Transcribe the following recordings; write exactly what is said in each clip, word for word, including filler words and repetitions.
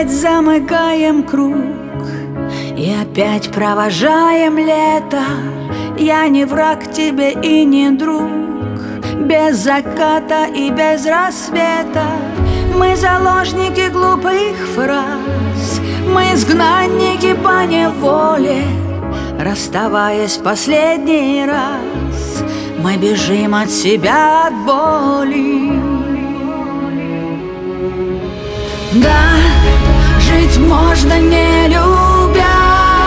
опять замыкаем круг и опять провожаем лето. Я не враг тебе и не друг, без заката и без рассвета. Мы заложники глупых фраз, мы изгнанники по неволе. Расставаясь последний раз, мы бежим от себя, от боли. Да, жить можно не любя,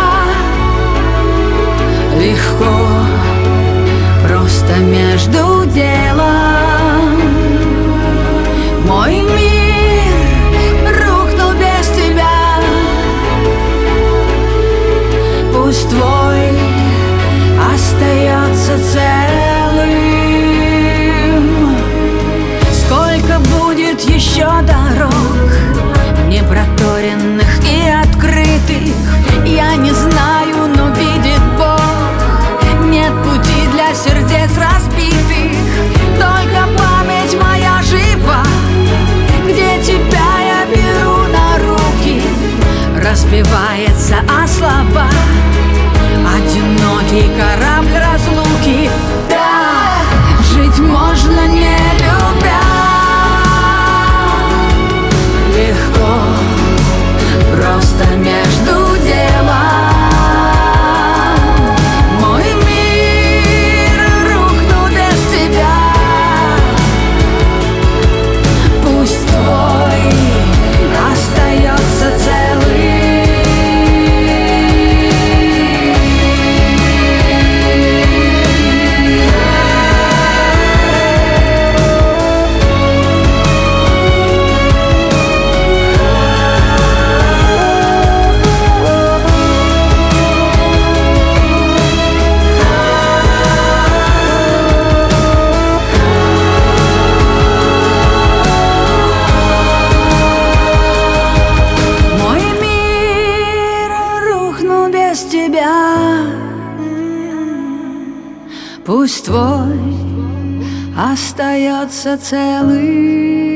легко, просто между делом. Мой мир рухнул без тебя, пусть твой остается целым. Сколько будет еще дорог, непроторенных и открытых, я не знаю, но видит Бог. Нет пути для сердец разбитых, только память моя жива, где тебя я беру на руки. Разбивается о слова одинокий корабль разлуки. Да, жить можно не любя, легко, просто между делом. Мой мир рухнул без тебя, пусть твой остается целым. Пусть твой остается целым.